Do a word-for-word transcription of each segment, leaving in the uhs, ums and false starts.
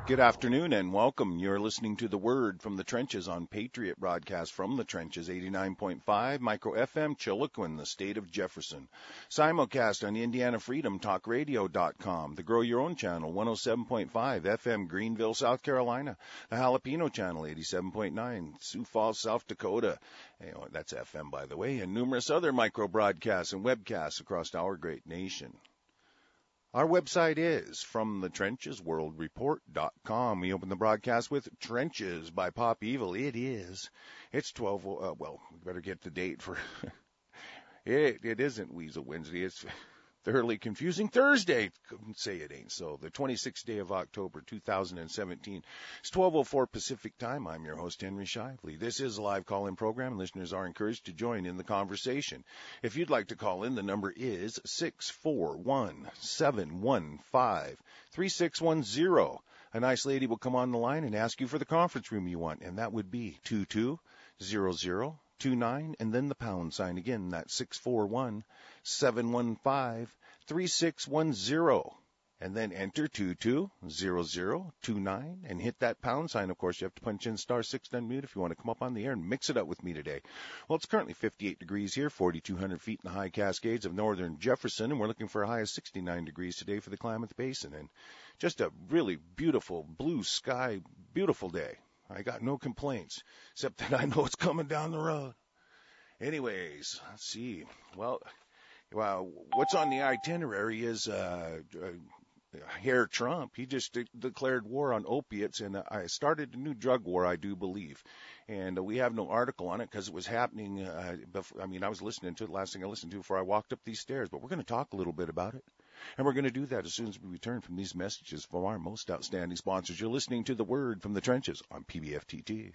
Good afternoon and welcome. You're listening to The Word from the Trenches on Patriot Broadcast from the Trenches, eighty-nine point five, Micro F M, Chiloquin, the state of Jefferson. Simulcast on Indiana Freedom Talk Radio dot com, the Grow Your Own channel, one oh seven point five, F M, Greenville, South Carolina, the Jalapeno channel, eighty-seven point nine, Sioux Falls, South Dakota. You know, that's F M, by the way, and numerous other micro broadcasts and webcasts across our great nation. Our website is from the trenches world report dot com. We open the broadcast with Trenches by Pop Evil. It is. It's twelve. Uh, well, we better get the date for it. It isn't Weasel Wednesday. It's thoroughly confusing Thursday. Couldn't say it ain't so. The twenty-sixth day of October, two thousand seventeen. It's twelve oh four Pacific time. I'm your host, Henry Shively. This is a live call-in program. Listeners are encouraged to join in the conversation. If you'd like to call in, the number is six four one, seven one five, three six one zero. A nice lady will come on the line and ask you for the conference room you want, and that would be two two zero zero two nine, and then the pound sign. Again, that's six four one, seven one five, three six one zero. And then enter two two zero zero two nine and hit that pound sign. Of course, you have to punch in star six to unmute if you want to come up on the air and mix it up with me today. Well, it's currently fifty-eight degrees here, forty-two hundred feet in the high Cascades of northern Jefferson, and we're looking for a high of sixty-nine degrees today for the Klamath Basin. And just a really beautiful blue sky, beautiful day. I got no complaints, except that I know it's coming down the road. Anyways, let's see. Well, well what's on the itinerary is uh, uh, Herr Trump. He just de- declared war on opiates, and uh, I started a new drug war, I do believe. And uh, we have no article on it because it was happening. Uh, before, I mean, I was listening to it, last thing I listened to before I walked up these stairs. But we're going to talk a little bit about it. And we're going to do that as soon as we return from these messages from our most outstanding sponsors. You're listening to The Word from the Trenches on P B F T T.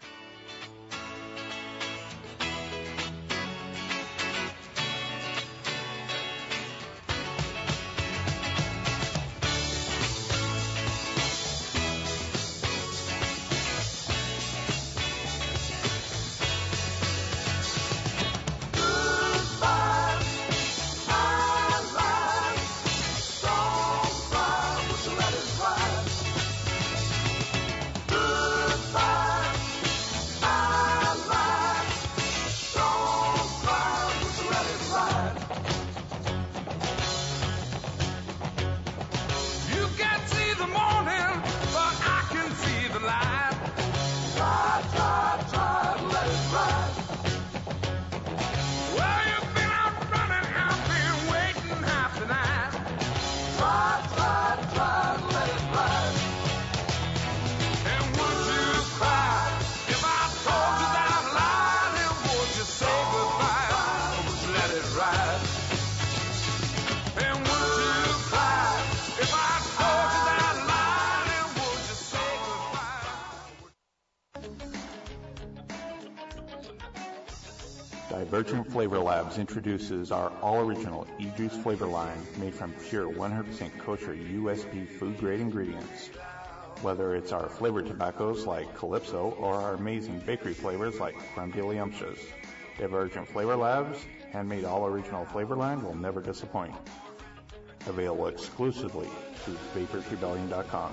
Divergent Flavor Labs introduces our all-original e-juice flavor line made from pure one hundred percent kosher U S P food-grade ingredients. Whether it's our flavored tobaccos like Calypso or our amazing bakery flavors like Crumdiddlyumptious, Divergent Flavor Labs' handmade all-original flavor line will never disappoint. Available exclusively through vapors rebellion dot com.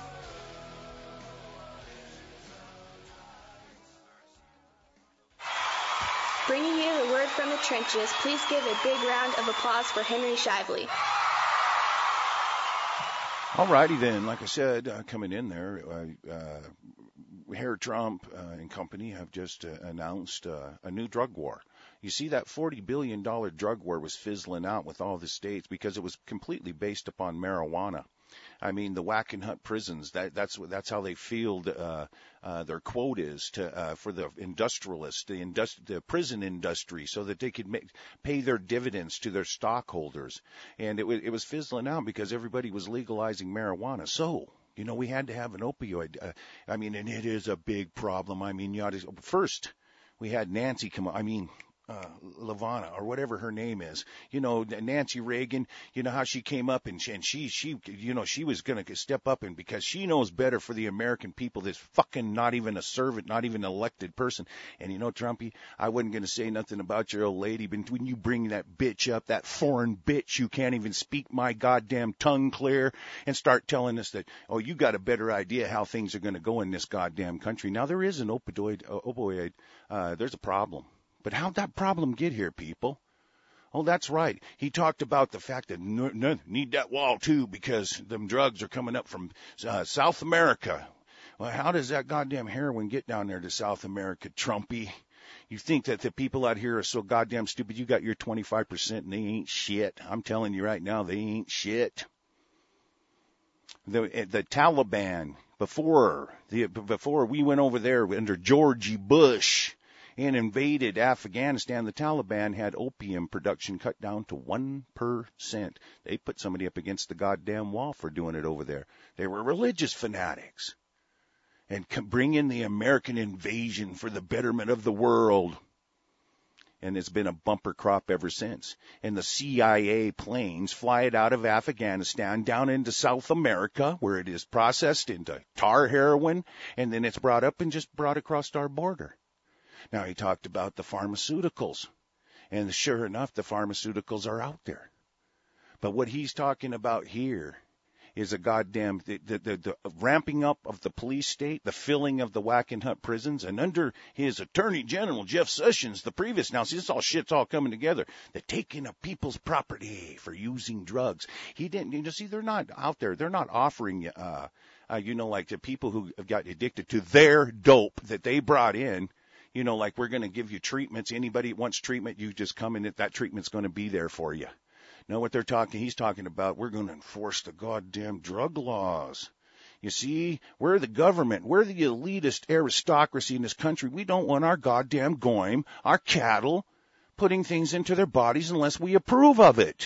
Bringing you the word from the trenches, please give a big round of applause for Henry Shively. All righty then. Like I said, uh, coming in there, uh, uh, Herr Trump uh, and company have just uh, announced uh, a new drug war. You see, that forty billion dollars drug war was fizzling out with all the states because it was completely based upon marijuana. I mean, the Wackenhut prisons, that, that's that's how they field uh, uh, their quotas to uh, for the industrialists, the, industri- the prison industry, so that they could make, pay their dividends to their stockholders. And it, w- it was fizzling out because everybody was legalizing marijuana. So, you know, we had to have an opioid. Uh, I mean, and it is a big problem. I mean, you ought to, first, we had Nancy come, I mean, uh, Lavana or whatever her name is, you know, Nancy Reagan, you know how she came up and she, and she, she, you know, she was going to step up and because she knows better for the American people, this fucking not even a servant, not even an elected person. And you know, Trumpy, I wasn't going to say nothing about your old lady, but when you bring that bitch up, that foreign bitch, you can't even speak my goddamn tongue clear and start telling us that, oh, you got a better idea how things are going to go in this goddamn country. Now there is an opioid, uh, opioid, uh, there's a problem. But how'd that problem get here, people? Oh, that's right. He talked about the fact that n- n- need that wall, too, because them drugs are coming up from uh, South America. Well, how does that goddamn heroin get down there to South America, Trumpy? You think that the people out here are so goddamn stupid? You got your twenty-five percent and they ain't shit. I'm telling you right now, they ain't shit. The, the Taliban, before, the, before we went over there under George Bush, and invaded Afghanistan, the Taliban had opium production cut down to one percent. They put somebody up against the goddamn wall for doing it over there. They were religious fanatics. And bring in the American invasion for the betterment of the world. And it's been a bumper crop ever since. And the C I A planes fly it out of Afghanistan down into South America, where it is processed into tar heroin, and then it's brought up and just brought across our border. Now, he talked about the pharmaceuticals, and sure enough, the pharmaceuticals are out there. But what he's talking about here is a goddamn, the, the, the, the ramping up of the police state, the filling of the Wackenhut prisons, and under his Attorney General, Jeff Sessions, the previous, now see, this all shit's all coming together, the taking of people's property for using drugs. He didn't, you know, see, they're not out there, they're not offering, uh, uh, you know, like the people who have got addicted to their dope that they brought in. You know, like we're going to give you treatments. Anybody that wants treatment, you just come in. That treatment's going to be there for you. Know what they're talking? He's talking about we're going to enforce the goddamn drug laws. You see, we're the government. We're the elitist aristocracy in this country. We don't want our goddamn goyim, our cattle, putting things into their bodies unless we approve of it.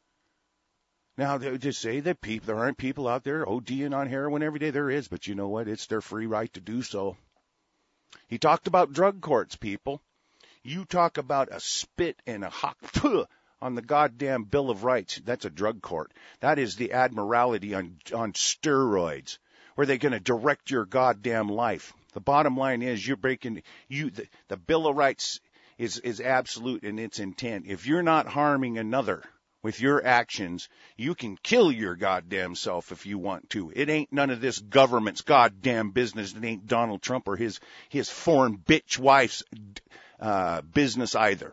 Now, to say that people, there aren't people out there ODing on heroin every day, there is. But you know what? It's their free right to do so. He talked about drug courts, people. You talk about a spit and a hot on the goddamn Bill of Rights. That's a drug court. That is the Admiralty on on steroids, where they're going to direct your goddamn life. The bottom line is you're breaking you. The, the Bill of Rights is is absolute in its intent. If you're not harming another with your actions, you can kill your goddamn self if you want to. It ain't none of this government's goddamn business. It ain't Donald Trump or his his foreign bitch wife's uh, business either.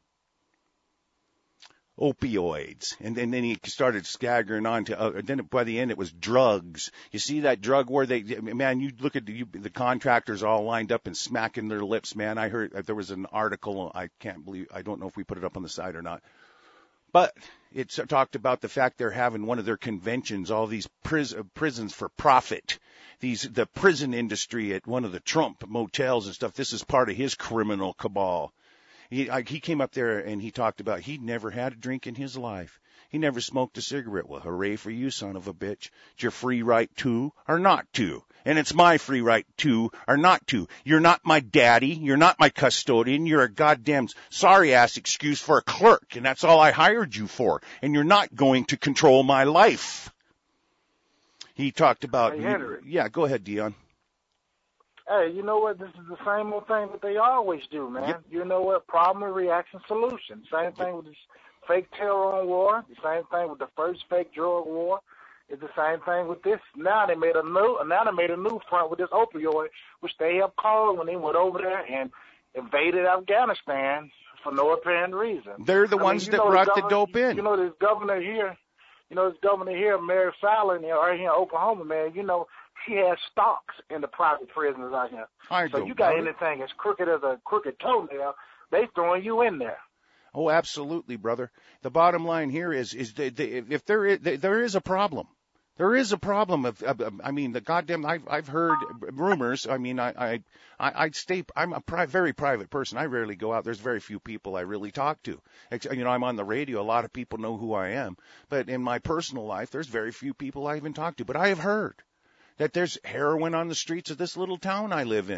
Opioids, and then, then he started staggering on to. Uh, then by the end, it was drugs. You see that drug war? They, man, you look at the, you, the contractors all lined up and smacking their lips. Man, I heard uh, there was an article. I can't believe. I don't know if we put it up on the site or not. But it talked about the fact they're having one of their conventions, all these pris- prisons for profit, these the prison industry at one of the Trump motels and stuff. This is part of his criminal cabal. He, I, he came up there and he talked about he'd never had a drink in his life. He never smoked a cigarette. Well, hooray for you, son of a bitch. It's your free right to or not to. And it's my free right to or not to. You're not my daddy. You're not my custodian. You're a goddamn sorry-ass excuse for a clerk, and that's all I hired you for. And you're not going to control my life. He talked about... Hey, Henry. Yeah, go ahead, Dion. Hey, you know what? This is the same old thing that they always do, man. Yep. You know what? Problem, reaction, solution. Same thing with this fake terror on war. The same thing with the first fake drug war. It's the same thing with this. Now they made a new, now they made a new front with this opioid, which they have called when they went over there and invaded Afghanistan for no apparent reason. They're the I ones mean, that know, brought the, the governor, dope in. You know, this governor here, you know, this governor here, Mary Fallon, right here in Oklahoma, man. You know, she has stocks in the private prisons out here. I so you got anything as crooked as a crooked toenail, they throwing you in there. Oh, absolutely, brother. The bottom line here is, is they, they, if there is, there is a problem. There is a problem of, of I mean, the goddamn, I've, I've heard rumors. I mean, I, I, I, I stay, I'm a pri- very private person. I rarely go out. There's very few people I really talk to. You know, I'm on the radio. A lot of people know who I am. But in my personal life, there's very few people I even talk to. But I have heard that there's heroin on the streets of this little town I live in.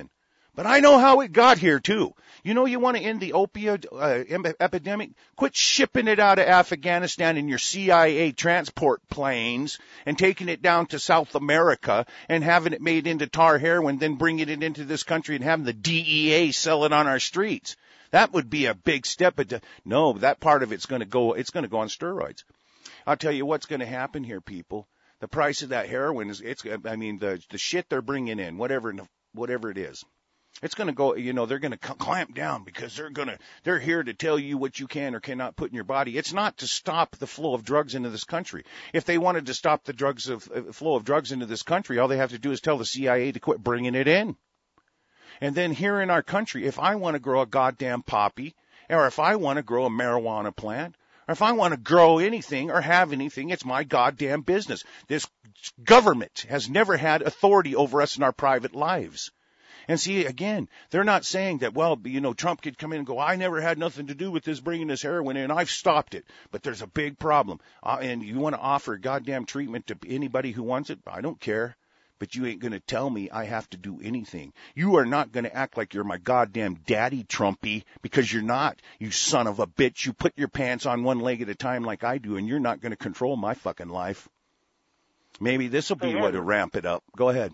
But I know how it got here, too. You know, you want to end the opioid uh, epidemic? Quit shipping it out of Afghanistan in your C I A transport planes and taking it down to South America and having it made into tar heroin, then bringing it into this country and having the D E A sell it on our streets. That would be a big step. But no, that part of it's going to go, it's going to go on steroids. I'll tell you what's going to happen here, people. The price of that heroin is, it's, I mean, the, the shit they're bringing in, whatever, whatever it is. It's going to go, you know, they're going to clamp down because they're going to, they're here to tell you what you can or cannot put in your body. It's not to stop the flow of drugs into this country. If they wanted to stop the drugs of, uh, flow of drugs into this country, all they have to do is tell the C I A to quit bringing it in. And then here in our country, if I want to grow a goddamn poppy, or if I want to grow a marijuana plant, or if I want to grow anything or have anything, it's my goddamn business. This government has never had authority over us in our private lives. And see, again, they're not saying that, well, you know, Trump could come in and go, I never had nothing to do with this bringing this heroin in, I've stopped it. But there's a big problem. Uh, and you want to offer goddamn treatment to anybody who wants it? I don't care. But you ain't going to tell me I have to do anything. You are not going to act like you're my goddamn daddy, Trumpy, because you're not, you son of a bitch. You put your pants on one leg at a time like I do, and you're not going to control my fucking life. Maybe this will be what to ramp it up. Go ahead.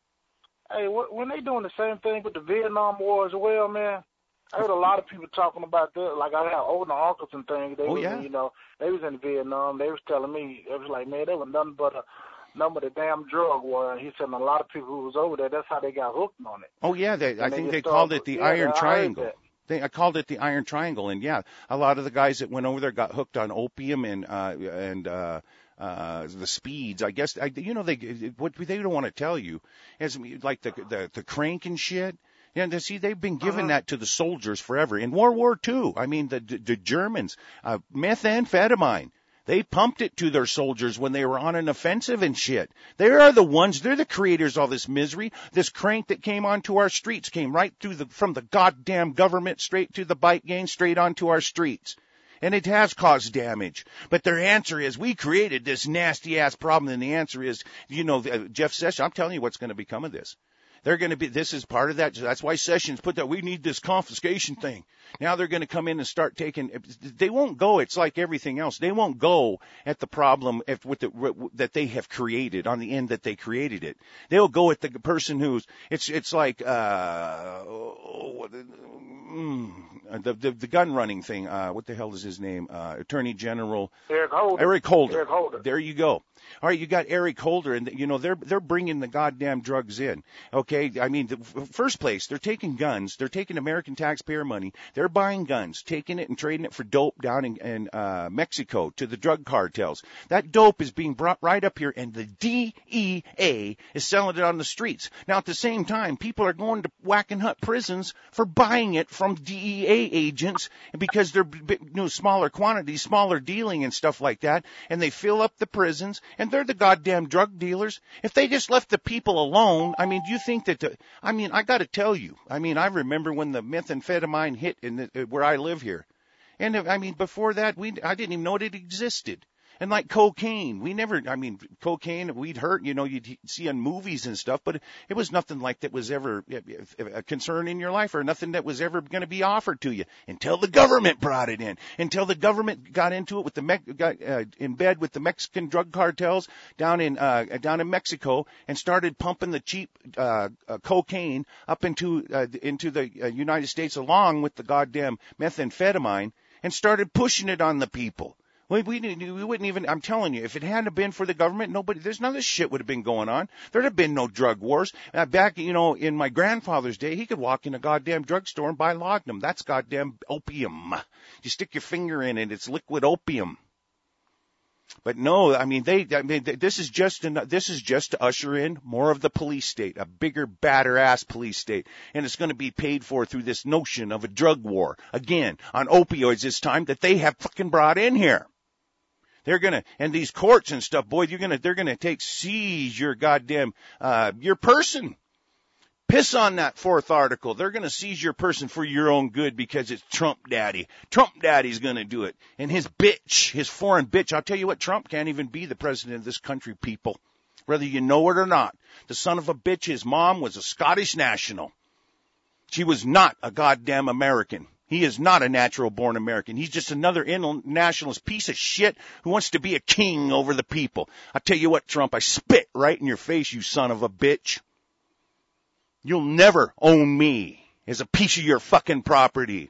Hey, when they doing the same thing with the Vietnam War as well, man, I heard a lot of people talking about that. Like, I have older uncles and things. They oh, was, yeah. You know, they was in Vietnam. They was telling me, it was like, man, they was nothing but a number of the damn drug war. And he said a lot of people who was over there, that's how they got hooked on it. Oh, yeah. They, I they think they started, called it the yeah, Iron I Triangle. They, I called it the Iron Triangle. And, yeah, a lot of the guys that went over there got hooked on opium and, uh, and, uh, Uh, the speeds, I guess, I, you know, they, what they don't want to tell you is like the, the, the crank and shit. And yeah, see, they've been giving uh-huh. that to the soldiers forever. In World War Two, I mean, the, the, the Germans, uh, methamphetamine, they pumped it to their soldiers when they were on an offensive and shit. They are the ones, they're the creators of all this misery. This crank that came onto our streets came right through the, from the goddamn government straight to the bike gang, straight onto our streets. And it has caused damage. But their answer is, we created this nasty-ass problem, and the answer is, you know, Jeff Sessions, I'm telling you what's going to become of this. They're going to be, this is part of that. That's why Sessions put that, we need this confiscation thing. Now they're going to come in and start taking, they won't go, it's like everything else. They won't go at the problem if, with the, that they have created, on the end that they created it. They'll go at the person who's, it's, it's like, uh, mm, the, the, the gun running thing, uh, what the hell is his name? Uh, Attorney General. Eric Holder. Eric Holder. Eric Holder. There you go. All right, you got Eric Holder, and you know they're they're bringing the goddamn drugs in. Okay, I mean, the first place, they're taking guns, they're taking American taxpayer money, they're buying guns, taking it and trading it for dope down in, in uh, Mexico to the drug cartels. That dope is being brought right up here, and the D E A is selling it on the streets. Now, at the same time, people are going to Wackenhut prisons for buying it from D E A agents because they're you know, smaller quantities, smaller dealing and stuff like that, and they fill up the prisons. And they're the goddamn drug dealers. If they just left the people alone, I mean, do you think that, the, I mean, I got to tell you, I mean, I remember when the methamphetamine hit in the, where I live here. And I mean, before that, we, I didn't even know it existed. And like cocaine, we never, I mean, cocaine, we'd heard, you know, you'd see on movies and stuff, but it was nothing like that was ever a concern in your life or nothing that was ever going to be offered to you until the government brought it in, until the government got into it with the, Me- got uh, in bed with the Mexican drug cartels down in, uh, down in Mexico and started pumping the cheap, uh, uh cocaine up into, uh, into the uh, United States along with the goddamn methamphetamine and started pushing it on the people. We, we, we wouldn't even, I'm telling you, if it hadn't been for the government, nobody, there's none of this shit would have been going on. There'd have been no drug wars. Uh, back, you know, in my grandfather's day, he could walk in a goddamn drugstore and buy laudanum. That's goddamn opium. You stick your finger in it, it's liquid opium. But no, I mean, they, I mean, this is just, an, this is just to usher in more of the police state, a bigger, badder ass police state. And it's going to be paid for through this notion of a drug war. Again, on opioids this time that they have fucking brought in here. They're gonna, and these courts and stuff, boy, you're gonna, they're gonna take, seize your goddamn, uh, your person. Piss on that fourth article. They're gonna seize your person for your own good because it's Trump daddy. Trump daddy's gonna do it. And his bitch, his foreign bitch, I'll tell you what, Trump can't even be the president of this country, people. Whether you know it or not. The son of a bitch, his mom was a Scottish national. She was not a goddamn American. He is not a natural-born American. He's just another internationalist piece of shit who wants to be a king over the people. I tell you what, Trump, I spit right in your face, you son of a bitch. You'll never own me as a piece of your fucking property.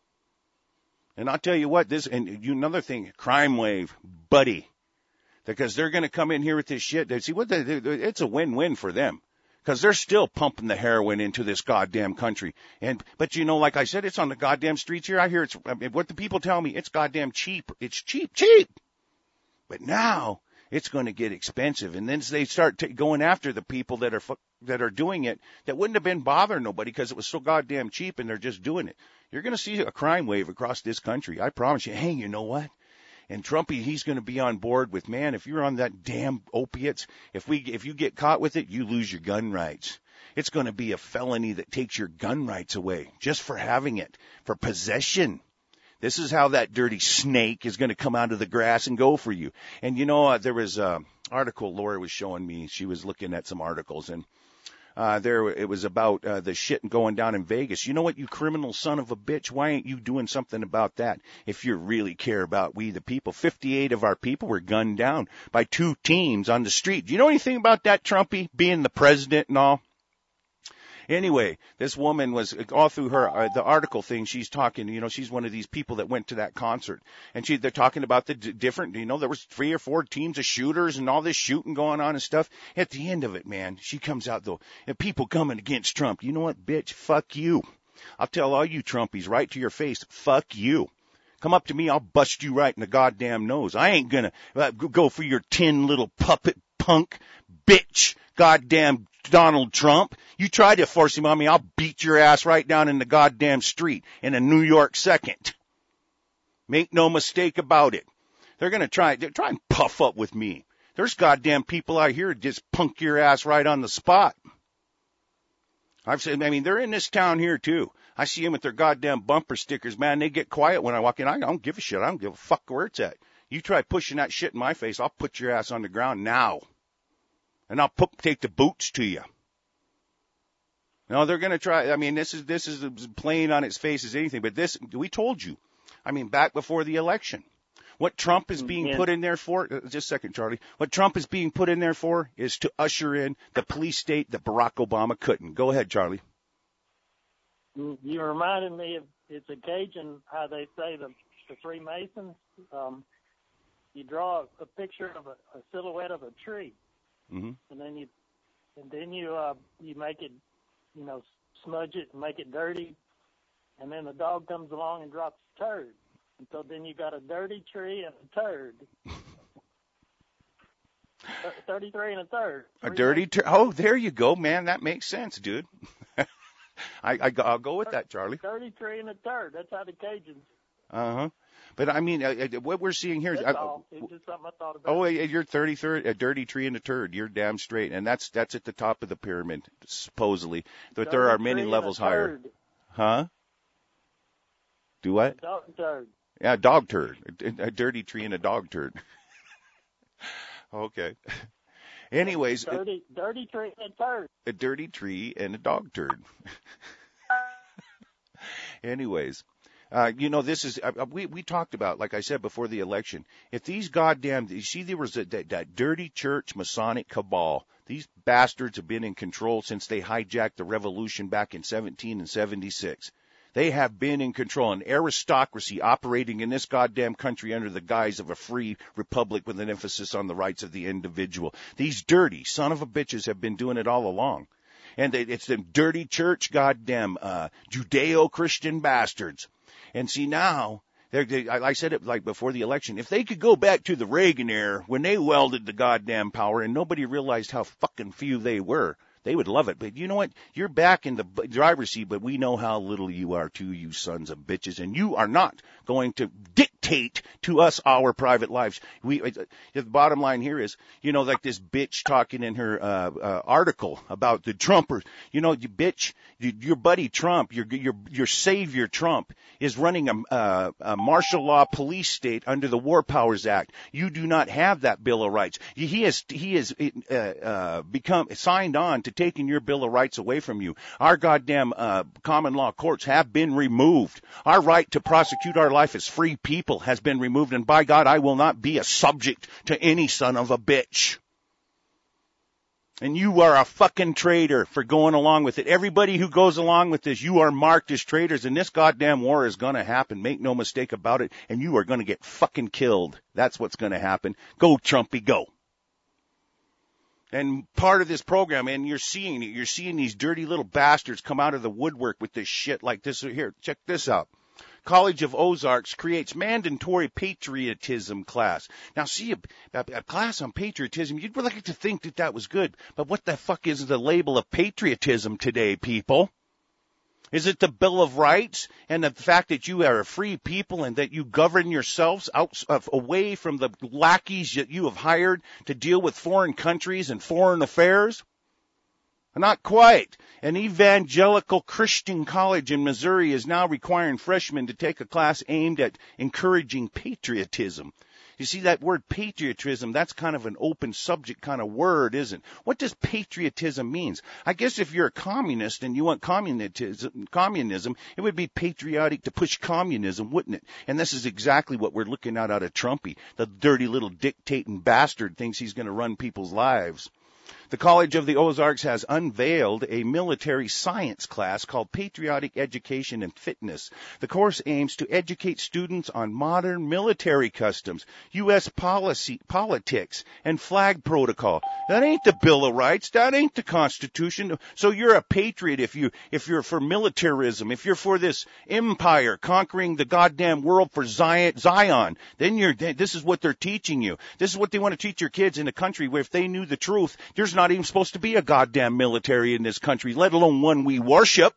And I'll tell you what, this, and you, another thing, crime wave, buddy. Because they're going to come in here with this shit. They see what they, it's a win-win for them. Because they're still pumping the heroin into this goddamn country. And, but you know, like I said, it's on the goddamn streets here. I hear it's, I mean, what the people tell me, it's goddamn cheap. It's cheap, cheap. But now it's going to get expensive. And then they start t- going after the people that are, fu- that are doing it that wouldn't have been bothering nobody because it was so goddamn cheap and they're just doing it. You're going to see a crime wave across this country. I promise you. Hey, you know what? And Trumpy, he's going to be on board with, man, if you're on that damn opiates, if we, if you get caught with it, you lose your gun rights. It's going to be a felony that takes your gun rights away just for having it, for possession. This is how that dirty snake is going to come out of the grass and go for you. And, you know, uh, there was an article Laura was showing me. She was looking at some articles, and Uh, there, it was about uh, the shit going down in Vegas. You know what, you criminal son of a bitch? Why ain't you doing something about that if you really care about we the people? fifty-eight of our people were gunned down by two teams on the street. Do you know anything about that, Trumpy, being the president and all? Anyway, this woman was all through her, uh, the article thing, she's talking, you know, she's one of these people that went to that concert. And she, they're talking about the d- different, you know, there was three or four teams of shooters and all this shooting going on and stuff. At the end of it, man, she comes out though, and people coming against Trump. You know what, bitch? Fuck you. I'll tell all you Trumpies right to your face, fuck you. Come up to me, I'll bust you right in the goddamn nose. I ain't gonna uh, go for your tin little puppet punk bitch goddamn Donald Trump. You try to force him on me, I'll beat your ass right down in the goddamn street in a New York second. Make no mistake about it. They're going to try, they're try and puff up with me. There's goddamn people out here just punk your ass right on the spot. I've said, I mean, they're in this town here too. I see them with their goddamn bumper stickers, man. They get quiet when I walk in. I don't give a shit. I don't give a fuck where it's at. You try pushing that shit in my face, I'll put your ass on the ground now. And I'll put, take the boots to you. No, they're going to try. I mean, this is, this is as plain on its face as anything. But this, we told you. I mean, back before the election. What Trump is being yeah. put in there for, just a second, Charlie. What Trump is being put in there for is to usher in the police state that Barack Obama couldn't. Go ahead, Charlie. You reminded me of, it's occasion how they say the, the Freemasons, um, you draw a picture of a, a silhouette of a tree. Mm-hmm. And then you, and then you, uh, you make it, you know, smudge it and make it dirty, and then the dog comes along and drops a turd, and so then you got a dirty tree and a turd. Thirty-three and a third. A dirty turd. Oh, there you go, man. That makes sense, dude. I, I, I'll go with that, Charlie. Thirty-three and a third. That's how the Cajuns. Uh huh. But, I mean, uh, what we're seeing here is... That's all. It's just something I thought about. Oh, you're thirty-third, a dirty tree and a turd. You're damn straight. And that's that's at the top of the pyramid, supposedly. But dirty there are many levels higher. Huh? Do what? A dog turd. Yeah, dog turd. A, a dirty tree and a dog turd. Okay. Anyways... Dirty, dirty tree and a turd. A dirty tree and a dog turd. Anyways... Uh, you know, this is, uh, we, we talked about, like I said before the election, if these goddamn, you see there was a, that, that dirty church Masonic cabal, these bastards have been in control since they hijacked the revolution back in seventeen seventy-six. They have been in control, an aristocracy operating in this goddamn country under the guise of a free republic with an emphasis on the rights of the individual. These dirty son of a bitches have been doing it all along. And they, it's them dirty church goddamn, uh, Judeo-Christian bastards. And see now, they're, they, I said it like before the election, if they could go back to the Reagan era when they welded the goddamn power and nobody realized how fucking few they were, they would love it. But you know what? You're back in the driver's seat, but we know how little you are too, you sons of bitches. And you are not going to dictate to us our private lives. We, uh, the bottom line here is, you know, like this bitch talking in her uh, uh, article about the Trumpers. You know, you bitch, you, your buddy Trump, your your your savior Trump is running a, uh, a martial law police state under the War Powers Act. You do not have that Bill of Rights. He has he has uh, uh, become signed on to taking your Bill of Rights away from you. Our goddamn uh, common law courts have been removed. Our right to prosecute our life as free people has been removed, and by God, I will not be a subject to any son of a bitch. And you are a fucking traitor for going along with it. Everybody who goes along with this, you are marked as traitors, and this goddamn war is going to happen. Make no mistake about it, and you are going to get fucking killed. That's what's going to happen. Go, Trumpy, go. And part of this program, and you're seeing it, you're seeing these dirty little bastards come out of the woodwork with this shit like this. Here, check this out. College of Ozarks creates mandatory patriotism class. Now, see, a, a, a class on patriotism, you'd like to think that that was good, but what the fuck is the label of patriotism today, people? Is it the Bill of Rights and the fact that you are a free people and that you govern yourselves out, uh, away from the lackeys that you have hired to deal with foreign countries and foreign affairs? Not quite. An evangelical Christian college in Missouri is now requiring freshmen to take a class aimed at encouraging patriotism. You see, that word patriotism, that's kind of an open subject kind of word, isn't it? What does patriotism mean? I guess if you're a communist and you want communism, communism, it would be patriotic to push communism, wouldn't it? And this is exactly what we're looking at out of Trumpy. The dirty little dictating bastard thinks he's going to run people's lives. The College of the Ozarks has unveiled a military science class called Patriotic Education and Fitness. The course aims to educate students on modern military customs, U S policy, politics, and flag protocol. That ain't the Bill of Rights. That ain't the Constitution. So you're a patriot if you if you're for militarism, if you're for this empire conquering the goddamn world for Zion. Then you're. This is what they're teaching you. This is what they want to teach your kids in a country where if they knew the truth, there's not even supposed to be a goddamn military in this country, let alone one we worship.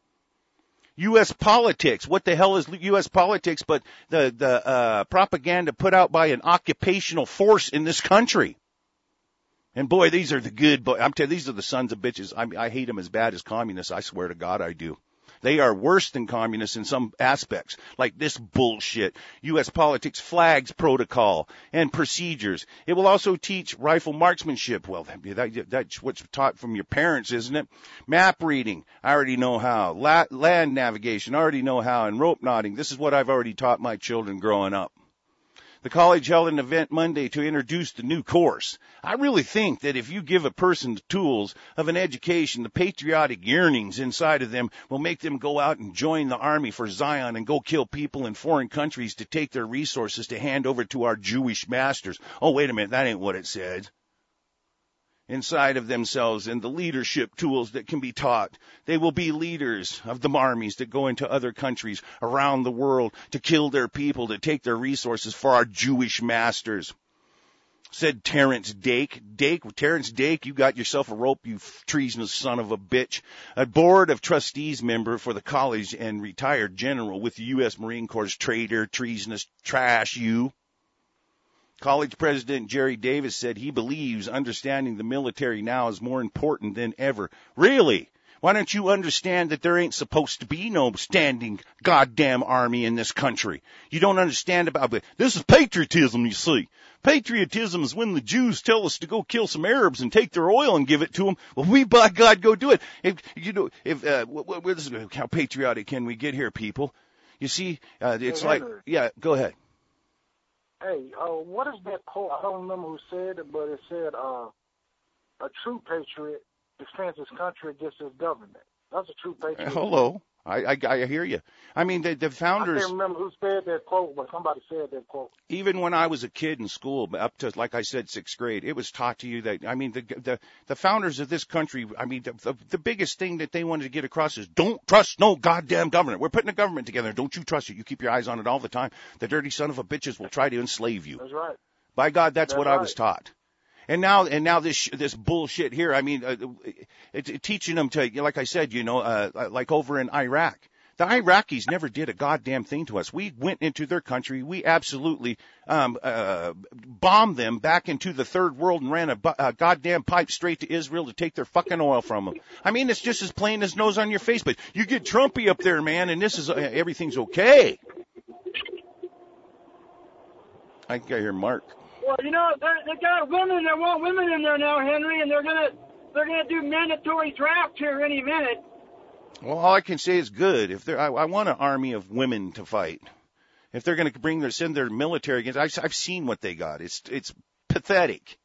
U S politics. What the hell is U S politics but the, the uh, propaganda put out by an occupational force in this country? And boy, these are the good boy. I'm telling you, these are the sons of bitches. I, I hate them as bad as communists. I swear to God I do. They are worse than communists in some aspects, like this bullshit. U S politics, flags, protocol, and procedures. It will also teach rifle marksmanship. Well, that, that's what's taught from your parents, isn't it? Map reading, I already know how. La- land navigation, I already know how. And rope knotting, this is what I've already taught my children growing up. The college held an event Monday to introduce the new course. I really think that if you give a person the tools of an education, the patriotic yearnings inside of them will make them go out and join the army for Zion and go kill people in foreign countries to take their resources to hand over to our Jewish masters. Oh, wait a minute, that ain't what it said. Inside of themselves and the leadership tools that can be taught. They will be leaders of the armies that go into other countries around the world to kill their people, to take their resources for our Jewish masters. Said Terrence Dake. Dake, Terrence Dake, you got yourself a rope, you treasonous son of a bitch. A board of trustees member for the college and retired general with the U S Marine Corps, traitor, treasonous, trash, you. College President Jerry Davis said he believes understanding the military now is more important than ever. Really? Why don't you understand that there ain't supposed to be no standing goddamn army in this country? You don't understand about it. This is patriotism, you see. Patriotism is when the Jews tell us to go kill some Arabs and take their oil and give it to them. Well, we, by God, go do it. If, you know, if, uh, what, what is, how patriotic can we get here, people? You see, uh, it's hey, like, yeah, go ahead. Hey, uh, what is that quote? I don't remember who said it, but it said, uh, a true patriot defends his country against his government. That's a true patriot. Hello. I, I, I hear you. I mean, the, the founders. I can't remember who said that quote, but somebody said that quote. Even when I was a kid in school, up to, like I said, sixth grade, it was taught to you that, I mean, the the, the founders of this country, I mean, the, the, the biggest thing that they wanted to get across is don't trust no goddamn government. We're putting a government together. Don't you trust it. You keep your eyes on it all the time. The dirty son of a bitches will try to enslave you. That's right. By God, that's, that's what right. I was taught. And now, and now this, this bullshit here, I mean, uh, it, it, teaching them to, like I said, you know, uh, like over in Iraq, The Iraqis never did a goddamn thing to us. We went into their country. We absolutely um, uh, bombed them back into the third world and ran a, a goddamn pipe straight to Israel to take their fucking oil from them. I mean, it's just as plain as nose on your face. But you get Trumpy up there, man, and this is uh, everything's okay. I think I hear Mark. Well, you know, they got women. They want women in there now, Henry, and they're gonna they're gonna do mandatory draft here any minute. Well, all I can say is good. If they're, I, I want an army of women to fight. If they're going to bring their send their military against, I've, I've seen what they got. It's it's pathetic.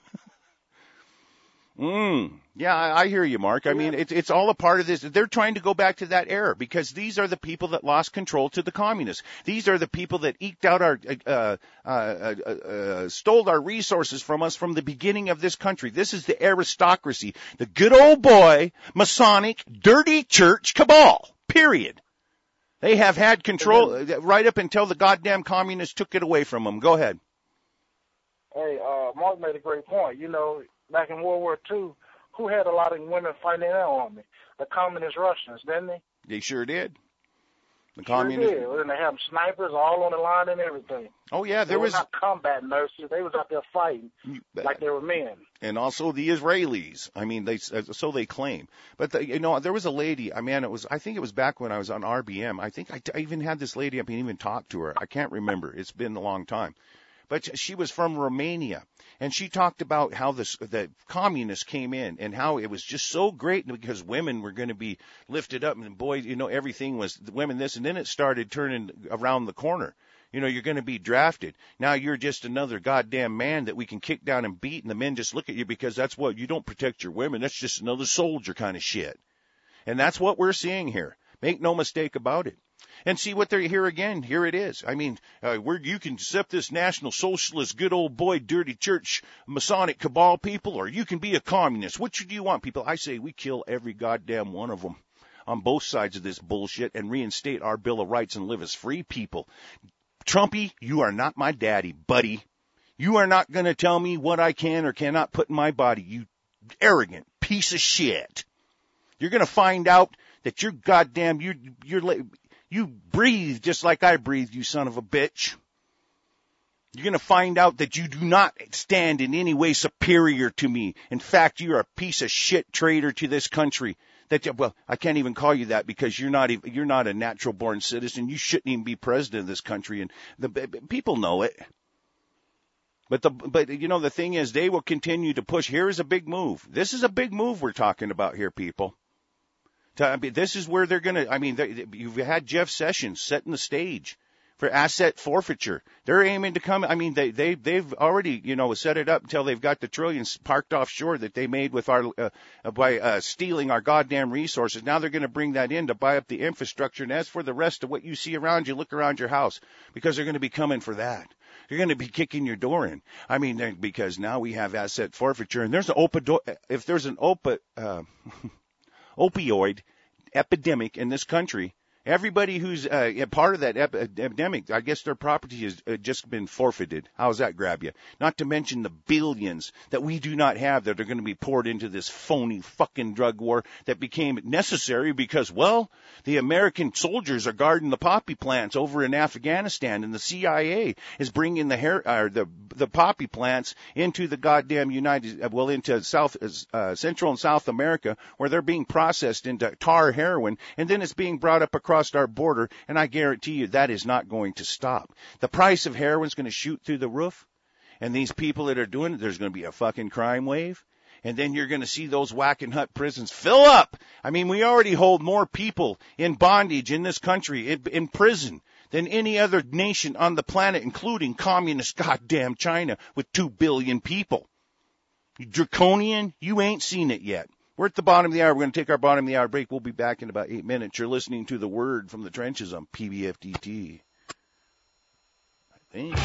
Mm. Yeah, I, I hear you, Mark. I mean, it's it's all a part of this. They're trying to go back to that era because these are the people that lost control to the communists. These are the people that eked out our, uh, uh, uh, uh, stole our resources from us from the beginning of this country. This is the aristocracy, the good old boy, Masonic, dirty church cabal, period. They have had control right up until the goddamn communists took it away from them. Go ahead. Hey, uh, Mark made a great point. You know, back in World War Two, who had a lot of women fighting in their army? The communist Russians, didn't they? They sure did. The sure communists. did. And they had snipers all on the line and everything. Oh yeah, there they was were not combat nurses. They was out there fighting like they were men. And also the Israelis. I mean, they so they claim. But the, you know, there was a lady. I mean, it was. I think it was back when I was on R B M. I think I, I even had this lady up and even talked to her. I can't remember. It's been a long time. But she was from Romania, and she talked about how this, the communists came in and how it was just so great because women were going to be lifted up, and boy, you know, everything was women this, and then it started turning around the corner. You know, you're going to be drafted. Now you're just another goddamn man that we can kick down and beat, and the men just look at you because that's what, you don't protect your women. That's just another soldier kind of shit. And that's what we're seeing here. Make no mistake about it. And see what they're here again. Here it is. I mean, uh, where you can accept this National Socialist, good old boy, dirty church, Masonic cabal people, or you can be a communist. Which do you want, people? I say we kill every goddamn one of them on both sides of this bullshit and reinstate our Bill of Rights and live as free people. Trumpy, you are not my daddy, buddy. You are not going to tell me what I can or cannot put in my body, you arrogant piece of shit. You're going to find out that you're goddamn, you, you're, you breathe just like I breathe, you son of a bitch. You're going to find out that you do not stand in any way superior to me. In fact, you're a piece of shit traitor to this country. That, well, I can't even call you that because you're not even, you're not a natural born citizen. You shouldn't even be president of this country, and the people know it. But the but you know the thing is, they will continue to push. Here is a big move. This is a big move we're talking about here, people. I mean, this is where they're going to, I mean, they, you've had Jeff Sessions setting the stage for asset forfeiture. They're aiming to come, I mean, they, they, they've already, you know, set it up until they've got the trillions parked offshore that they made with our, uh, by, uh, stealing our goddamn resources. Now they're going to bring that in to buy up the infrastructure. And as for the rest of what you see around you, look around your house because they're going to be coming for that. You're going to be kicking your door in. I mean, because now we have asset forfeiture and there's an open, if there's an open, uh, opioid epidemic in this country. Everybody who's uh, part of that ep- epidemic, I guess their property has uh, just been forfeited. How does that grab you? Not to mention the billions that we do not have that are going to be poured into this phony fucking drug war that became necessary because, well, the American soldiers are guarding the poppy plants over in Afghanistan, and the C I A is bringing the hair, or the the poppy plants into the goddamn United, well, into South, uh, Central and South America, where they're being processed into tar heroin, and then it's being brought up across our border, and I guarantee you that is not going to stop. The price of heroin is going to shoot through the roof, and these people that are doing it, there's going to be a fucking crime wave, and then you're going to see those whack and hut prisons fill up. I mean, we already hold more people in bondage in this country, in, in prison, than any other nation on the planet, including communist goddamn China with two billion people. You draconian, you ain't seen it yet. We're at the bottom of the hour. We're going to take our bottom of the hour break. We'll be back in about eight minutes. You're listening to The Word from the Trenches on P B F D T. I think.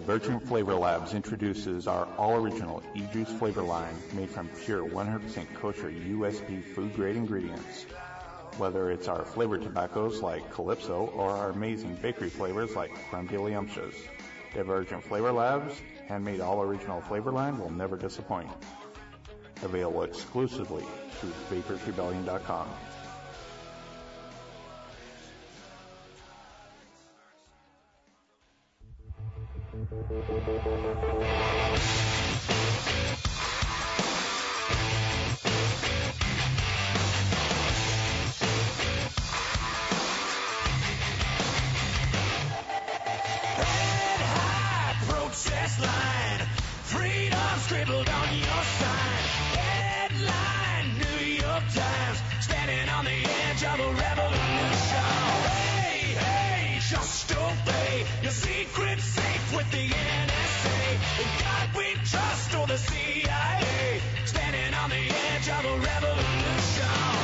Divergent Flavor Labs introduces our all-original e-juice flavor line made from pure one hundred percent kosher U S P food-grade ingredients. Whether it's our flavored tobaccos like Calypso or our amazing bakery flavors like Crumdiddlyumptious, Divergent Flavor Labs' handmade all-original flavor line will never disappoint. Available exclusively through vapors rebellion dot com. Head high protest line, freedom scribbled on your sign. Headline, New York Times, standing on the edge of a revolution. Hey, hey, just obey your secret safe with the N S A. In God we trust, or the C I A, standing on the edge of a revolution.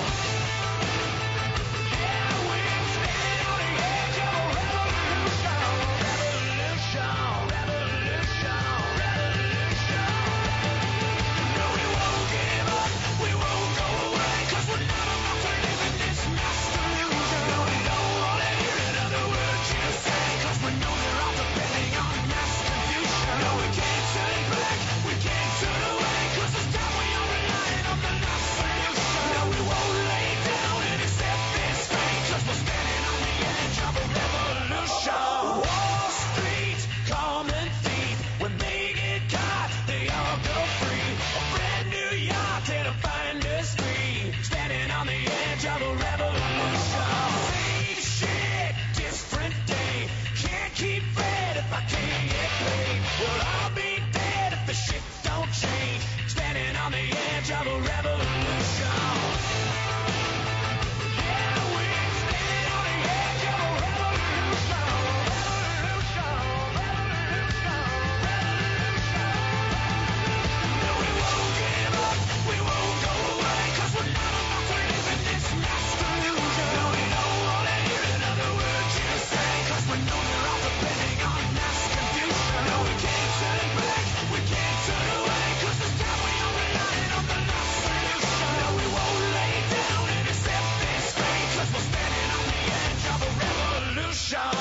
Yeah, we're standing on the edge of a revolution. Revolution, revolution, revolution. No, we won't give up, we won't go away, 'cause we're not about to live in this master illusion. No, we don't want to hear another word you say, 'cause we know they're all depending on mass confusion. No, we can't turn back, we can't turn away, 'cause this time we are relying on the last solution. No, we won't lay down and accept this fate, 'cause we're standing on the edge of a revolution. Wall Street, common thief, when they get caught, they all go free. A brand new yacht and a finder's fee, standing on the edge of a revolution. Same shit, different day, can't keep fed if I can't get paid. We'll all be dead if the shit don't change, standing on the edge of a revolution. Yeah, we're standing on the edge of a revolution. Revolution, revolution, revolution. No, we won't give up, we won't go away, 'cause we're not about to live in this master illusion. No, we don't want to hear another word you say, 'cause we know they're all depending on mass confusion. No, we can't turn back, we can't turn away, 'cause this time we are relying on the last solution. No, we won't lay down and accept this fate, 'cause we're standing on the edge of a revolution.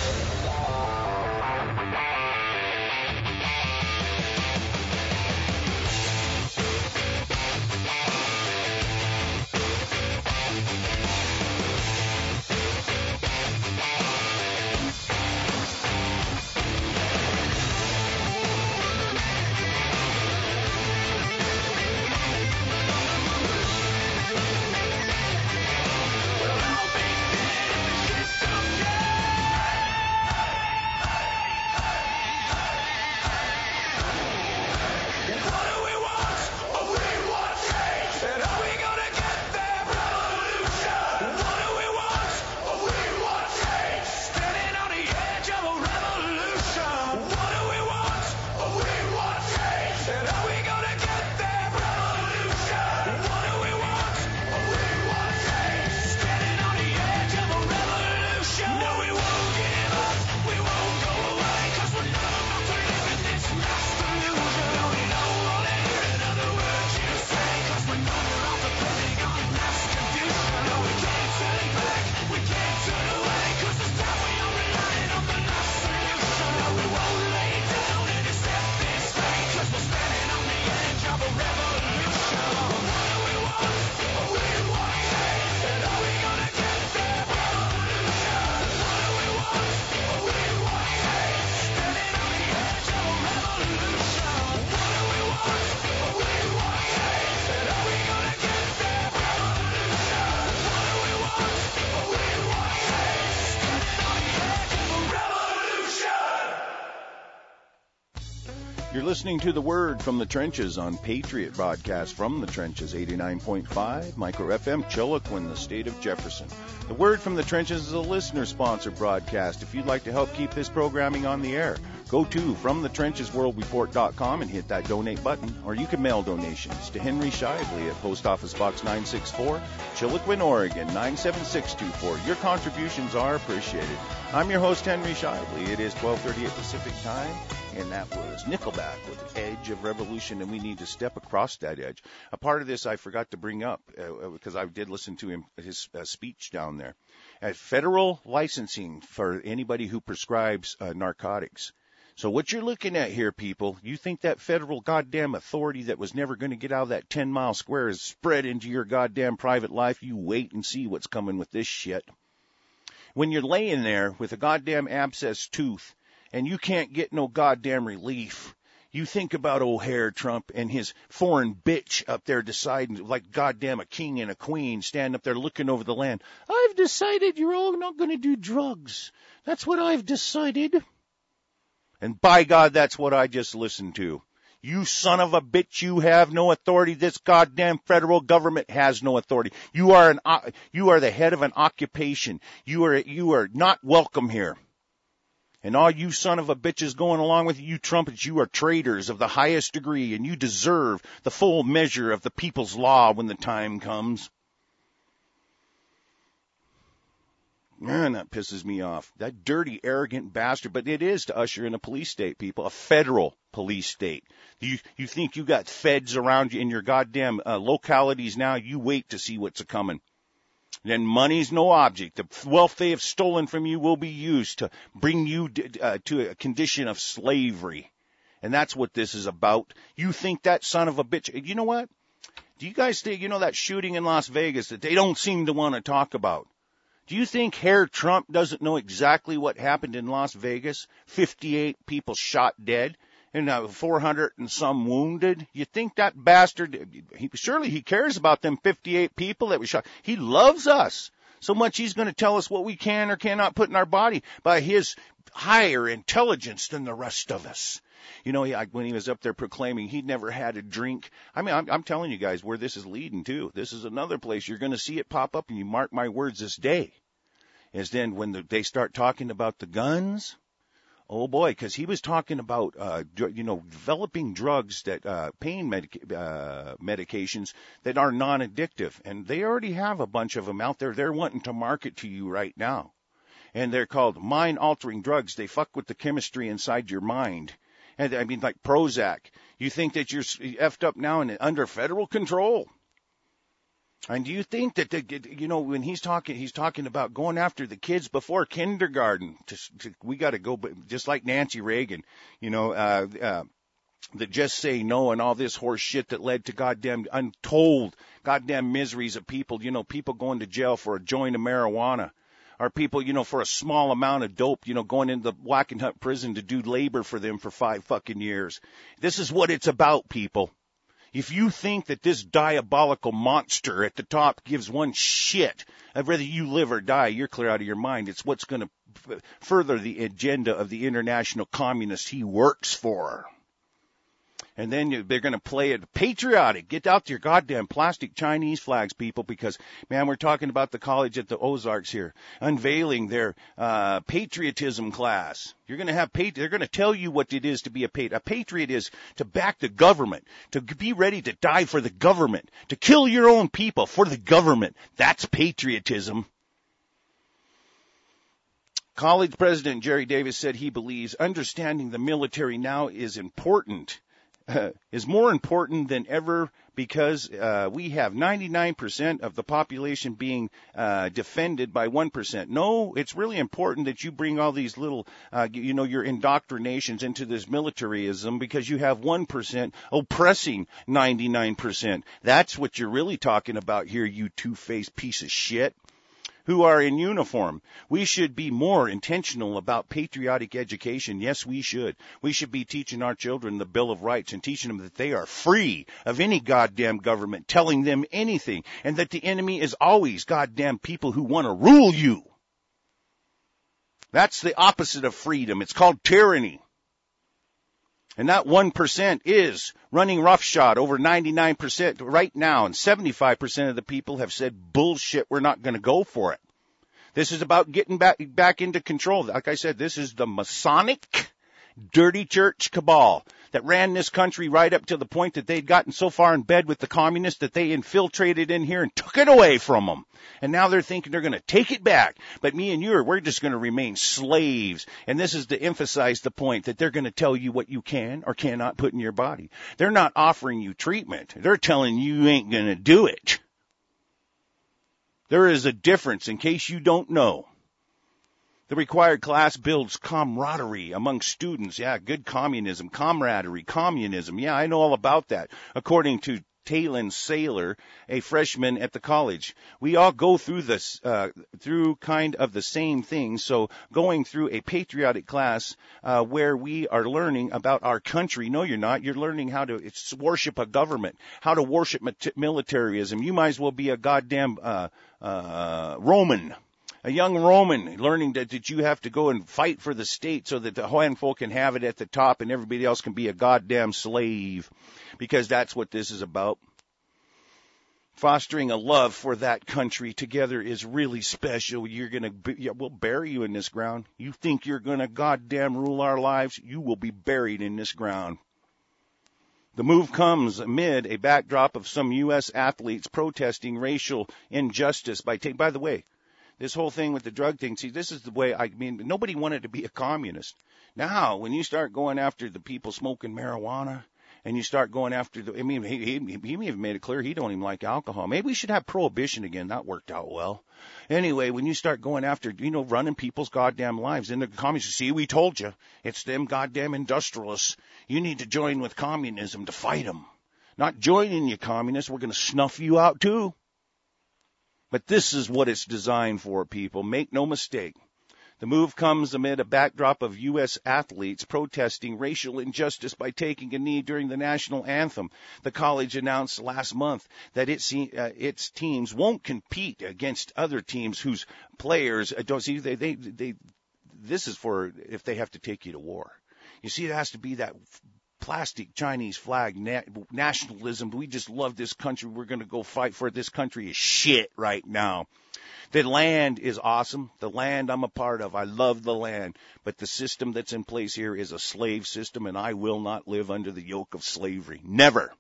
What do we want? Oh, we want change. And are we gonna get there? Revolution. What do we want? Oh, we want change. Standing on the edge of a revolution. What do we want? Oh, we want change. And are we gonna get there? Revolution. What do we want? Oh, we want change. Standing on the edge of a revolution. No, we won't give up, we won't go away, 'cause we're not about to live in this master illusion. No, we don't want to hear another word you say, 'cause we know they're all depending on mass confusion. No, we can't turn back, we can't turn away, 'cause this time we are relying on the last solution. No, we won't lay down and accept this fate, 'cause we're standing on the edge of a revolution. What do we want? Oh, we want change. And are we gonna get there? Revolution. What do we want? Oh, we want change. Standing on the edge of a revolution. What do we want? Oh, we want change. And are we gonna get there? Revolution. What do we want? Oh, we want change. Standing on the edge of a revolution. You're listening to The Word from the Trenches on Patriot Broadcast from the Trenches, eighty-nine point five, Micro F M, Chiloquin, the state of Jefferson. The Word from the Trenches is a listener-sponsored broadcast. If you'd like to help keep this programming on the air, Go to from the trenches world report dot com and hit that donate button, or you can mail donations to Henry Shively at Post Office Box nine six four, Chiloquin, Oregon nine seven six two four. Your contributions are appreciated. I'm your host, Henry Shively. It is twelve thirty-eight Pacific Time, and that was Nickelback with Edge of Revolution, and we need to step across that edge. A part of this I forgot to bring up uh, because I did listen to him his uh, speech down there. Uh, federal licensing for anybody who prescribes uh, narcotics. So what you're looking at here, people, you think that federal goddamn authority that was never going to get out of that ten-mile square is spread into your goddamn private life? You wait and see what's coming with this shit. When you're laying there with a goddamn abscess tooth and you can't get no goddamn relief, you think about O'Hare Trump and his foreign bitch up there deciding, like goddamn a king and a queen, standing up there looking over the land. I've decided you're all not going to do drugs. That's what I've decided. And by God, that's what I just listened to. You son of a bitch, you have no authority. This goddamn federal government has no authority. You are an, you are the head of an occupation. You are, you are not welcome here. And all you son of a bitches going along with you trumpets, you are traitors of the highest degree, and you deserve the full measure of the people's law when the time comes. Man, that pisses me off. That dirty, arrogant bastard. But it is to usher in a police state, people, a federal police state. You you think you got feds around you in your goddamn uh, localities now? You wait to see what's a-coming. Then money's no object. The wealth they have stolen from you will be used to bring you uh, to a condition of slavery. And that's what this is about. You think that son of a bitch. You know what? Do you guys think, you know, that shooting in Las Vegas that they don't seem to want to talk about? Do you think Herr Trump doesn't know exactly what happened in Las Vegas? fifty-eight people shot dead and uh, four hundred and some wounded. You think that bastard, he, surely he cares about them fifty-eight people that were shot. He loves us so much he's going to tell us what we can or cannot put in our body by his higher intelligence than the rest of us. You know, he, when he was up there proclaiming he'd never had a drink. I mean, I'm, I'm telling you guys where this is leading to. This is another place you're going to see it pop up, and you mark my words this day. Is then when the, they start talking about the guns, oh boy, because he was talking about, uh, you know, developing drugs that, uh, pain medic- uh, medications that are non-addictive. And they already have a bunch of them out there. They're wanting to market to you right now. And they're called mind-altering drugs. They fuck with the chemistry inside your mind. And I mean, like Prozac. You think that you're effed up now and under federal control. And do you think that, the, you know, when he's talking, he's talking about going after the kids before kindergarten. To, to, we got to go, just like Nancy Reagan, you know, uh, uh, the just say no and all this horse shit that led to goddamn untold goddamn miseries of people, you know, people going to jail for a joint of marijuana. Or people, you know, for a small amount of dope, you know, going into the Wackenhut prison to do labor for them for five fucking years. This is what it's about, people. If you think that this diabolical monster at the top gives one shit of whether you live or die, you're clear out of your mind. It's what's going to f- further the agenda of the international communists he works for. And then you, they're going to play it patriotic. Get out your goddamn plastic Chinese flags, people, because, man, we're talking about the college at the Ozarks here, unveiling their uh patriotism class. You're going to have pat- they're going to tell you what it is to be a patriot. A patriot is to back the government, to be ready to die for the government, to kill your own people for the government. That's patriotism. College President Jerry Davis said he believes understanding the military now is important. Uh, is more important than ever because uh, we have ninety-nine percent of the population being uh, defended by one percent. No, it's really important that you bring all these little, uh, you know, your indoctrinations into this militarism because you have one percent oppressing ninety-nine percent. That's what you're really talking about here, you two-faced piece of shit. Who are in uniform. We should be more intentional about patriotic education. Yes, we should. We should be teaching our children the Bill of Rights and teaching them that they are free of any goddamn government telling them anything, and that the enemy is always goddamn people who want to rule you. That's the opposite of freedom. It's called tyranny. And that one percent is running roughshod over ninety-nine percent right now. And seventy-five percent of the people have said, bullshit, we're not going to go for it. This is about getting back, back into control. Like I said, this is the Masonic dirty church cabal that ran this country right up to the point that they'd gotten so far in bed with the communists that they infiltrated in here and took it away from them. And now they're thinking they're going to take it back. But me and you, are, we're just going to remain slaves. And this is to emphasize the point that they're going to tell you what you can or cannot put in your body. They're not offering you treatment. They're telling you you ain't going to do it. There is a difference, in case you don't know. The required class builds camaraderie among students. Yeah, good communism, camaraderie, communism. Yeah, I know all about that. According to Talon Saylor, a freshman at the college, we all go through this, uh, through kind of the same thing. So going through a patriotic class, uh, where we are learning about our country. No, you're not. You're learning how to it's worship a government, how to worship militarism. You might as well be a goddamn, uh, uh, Roman. A young Roman learning that, that you have to go and fight for the state so that the handful can have it at the top and everybody else can be a goddamn slave, because that's what this is about. Fostering a love for that country together is really special. You're going to, yeah, we'll bury you in this ground. You think you're going to goddamn rule our lives? You will be buried in this ground. The move comes amid a backdrop of some U S athletes protesting racial injustice by taking, by the way, this whole thing with the drug thing, see, this is the way, I mean, nobody wanted to be a communist. Now, when you start going after the people smoking marijuana, and you start going after the, I mean, he, he, he even made it clear he don't even like alcohol. Maybe we should have prohibition again. That worked out well. Anyway, when you start going after, you know, running people's goddamn lives, and the communists, see, we told you, it's them goddamn industrialists. You need to join with communism to fight them. Not joining you, communists. We're going to snuff you out, too. But this is what it's designed for, people. Make no mistake. The move comes amid a backdrop of U S athletes protesting racial injustice by taking a knee during the national anthem. The college announced last month that its, uh, its teams won't compete against other teams whose players don't see. They, they, they, this is for if they have to take you to war. You see, it has to be that plastic Chinese flag na- nationalism. We just love this country. We're going to go fight for it. This country is shit right now. The land is awesome. The land I'm a part of. I love the land. But the system that's in place here is a slave system, and I will not live under the yoke of slavery. Never.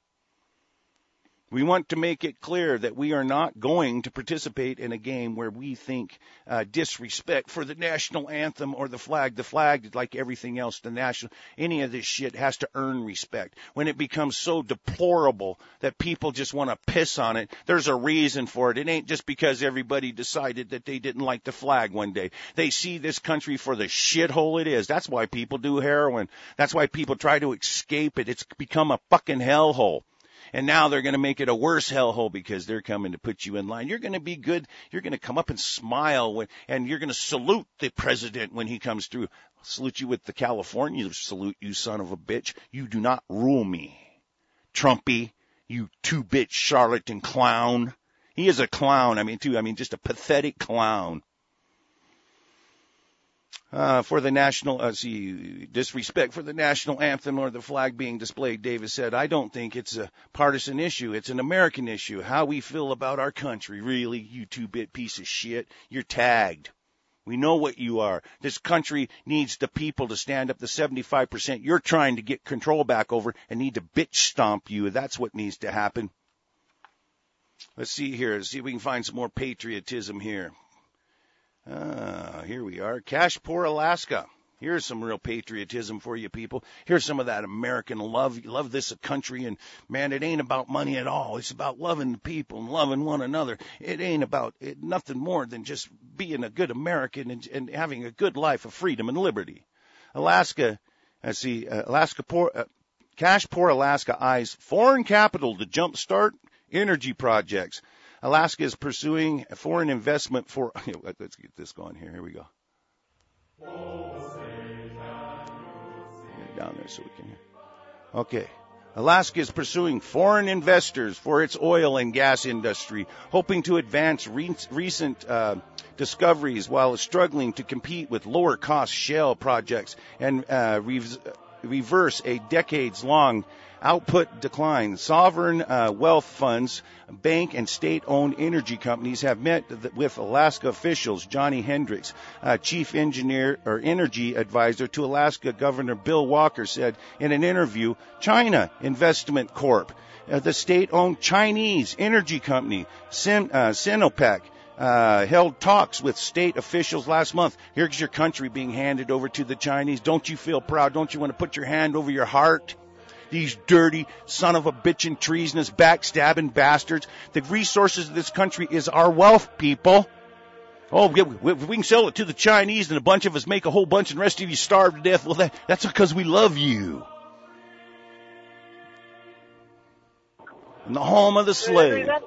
We want to make it clear that we are not going to participate in a game where we think uh, disrespect for the national anthem or the flag. The flag, like everything else, the national, any of this shit has to earn respect. When it becomes so deplorable that people just want to piss on it, there's a reason for it. It ain't just because everybody decided that they didn't like the flag one day. They see this country for the shithole it is. That's why people do heroin. That's why people try to escape it. It's become a fucking hellhole. And now they're going to make it a worse hellhole because they're coming to put you in line. You're going to be good. You're going to come up and smile when, and you're going to salute the president when he comes through. I'll salute you with the California salute, you son of a bitch. You do not rule me. Trumpy, you two-bit charlatan clown. He is a clown. I mean, too, I mean, just a pathetic clown. Uh, for the national, uh, see, disrespect for the national anthem or the flag being displayed, Davis said, I don't think it's a partisan issue. It's an American issue. How we feel about our country. Really, you two-bit piece of shit. You're tagged. We know what you are. This country needs the people to stand up. The seventy-five percent you're trying to get control back over and need to bitch stomp you. That's what needs to happen. Let's see here. Let's see if we can find some more patriotism here. Ah, here we are. Cash Poor Alaska. Here's some real patriotism for you people. Here's some of that American love. You love this country, and man, it ain't about money at all. It's about loving the people and loving one another. It ain't about it, nothing more than just being a good American and, and having a good life of freedom and liberty. Alaska, let's see, uh, Alaska Poor, uh, Cash Poor Alaska eyes foreign capital to jumpstart energy projects. Alaska is pursuing a foreign investment for, let's get this going here. Here we go. Get down there so we can hear. Okay. Alaska is pursuing foreign investors for its oil and gas industry, hoping to advance re- recent uh, discoveries while struggling to compete with lower-cost shale projects and uh, re- reverse a decades-long output decline. Sovereign uh, wealth funds, bank and state-owned energy companies have met th- with Alaska officials. Johnny Hendricks, uh, chief engineer or energy advisor to Alaska Governor Bill Walker, said in an interview, China Investment Corp, uh, the state-owned Chinese energy company, Sin- uh, Sinopec, Uh, held talks with state officials last month. Here's your country being handed over to the Chinese. Don't you feel proud? Don't you want to put your hand over your heart? These dirty son of a bitchin' treasonous backstabbing bastards. The resources of this country is our wealth, people. Oh, we, we, we can sell it to the Chinese and a bunch of us make a whole bunch and the rest of you starve to death. Well, that, that's because we love you. In the home of the slave. That,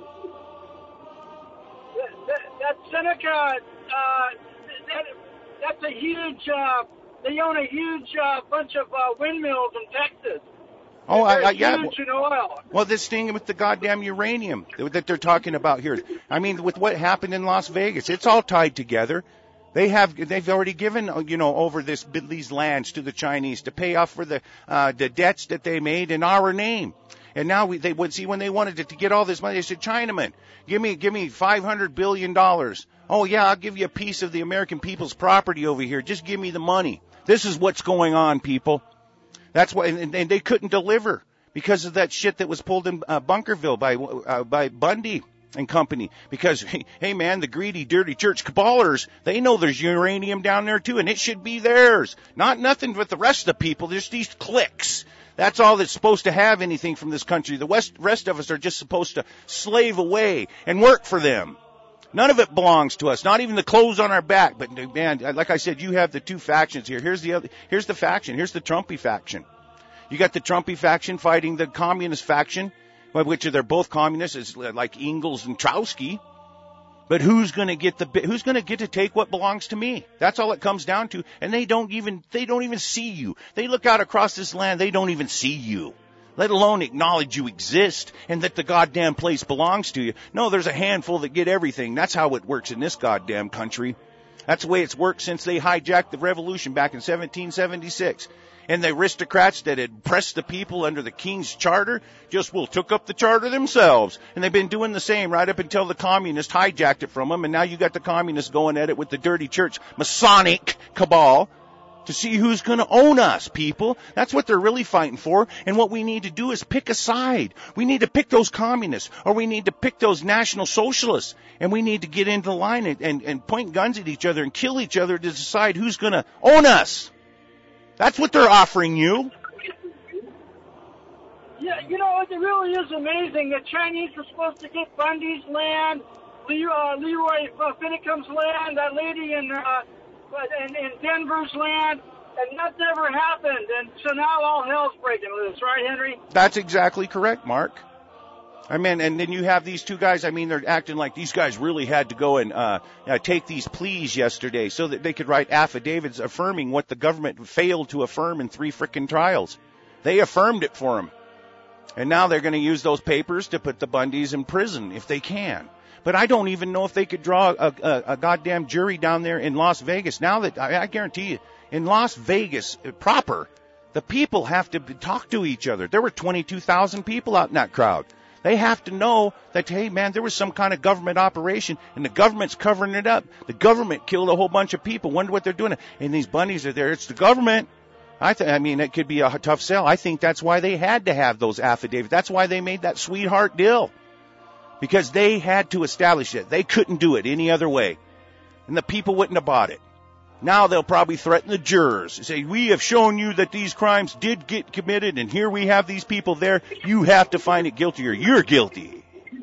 that, that Seneca, uh, that, that's a huge, uh, they own a huge uh, bunch of uh, windmills in Texas. Oh, I, I, yeah. Huge in oil. Well, this thing with the goddamn uranium that they're talking about here. I mean, with what happened in Las Vegas, it's all tied together. They have, they've already given, you know, over this, these lands to the Chinese to pay off for the, uh, the debts that they made in our name. And now we, they would see when they wanted to, to get all this money, they said, Chinaman, give me, give me five hundred billion dollars. Oh yeah, I'll give you a piece of the American people's property over here. Just give me the money. This is what's going on, people. That's why, and, and they couldn't deliver because of that shit that was pulled in uh, Bunkerville by uh, by Bundy and company. Because hey, hey man, the greedy, dirty church caballers, they know there's uranium down there too, and it should be theirs. Not nothing with the rest of the people. There's these cliques. That's all that's supposed to have anything from this country. The West, rest of us are just supposed to slave away and work for them. None of it belongs to us, not even the clothes on our back. But man, like I said, you have the two factions here. Here's the other, here's the faction. Here's the Trumpy faction. You got the Trumpy faction fighting the communist faction, which they're both communists, it's like Engels and Trotsky. But who's going to get the who's going to get to take what belongs to me? That's all it comes down to. And they don't even they don't even see you. They look out across this land, they don't even see you. Let alone acknowledge you exist and that the goddamn place belongs to you. No, there's a handful that get everything. That's how it works in this goddamn country. That's the way it's worked since they hijacked the revolution back in seventeen seventy-six. And the aristocrats that had pressed the people under the king's charter just well took up the charter themselves. And they've been doing the same right up until the communists hijacked it from them. And now you got the communists going at it with the dirty church Masonic cabal to see who's going to own us, people. That's what they're really fighting for. And what we need to do is pick a side. We need to pick those communists, or we need to pick those national socialists. And we need to get into line and, and, and point guns at each other and kill each other to decide who's going to own us. That's what they're offering you. Yeah, you know, it really is amazing. The Chinese were supposed to get Bundy's land, Le, uh, Leroy uh, Finnecum's land, that lady in, uh, in, in Denver's land, and that never happened. And so now all hell's breaking loose, right, Henry? That's exactly correct, Mark. I mean, and then you have these two guys, I mean, they're acting like these guys really had to go and uh, uh take these pleas yesterday so that they could write affidavits affirming what the government failed to affirm in three frickin' trials. They affirmed it for them. And now they're going to use those papers to put the Bundys in prison if they can. But I don't even know if they could draw a, a, a goddamn jury down there in Las Vegas. Now that, I, I guarantee you, in Las Vegas proper, the people have to talk to each other. There were twenty-two thousand people out in that crowd. They have to know that, hey, man, there was some kind of government operation, and the government's covering it up. The government killed a whole bunch of people. Wonder what they're doing. And these Bundys are there. It's the government. I, th- I mean, it could be a tough sell. I think that's why they had to have those affidavits. That's why they made that sweetheart deal, because they had to establish it. They couldn't do it any other way, and the people wouldn't have bought it. Now they'll probably threaten the jurors and say, we have shown you that these crimes did get committed, and here we have these people there. You have to find it guilty or you're guilty.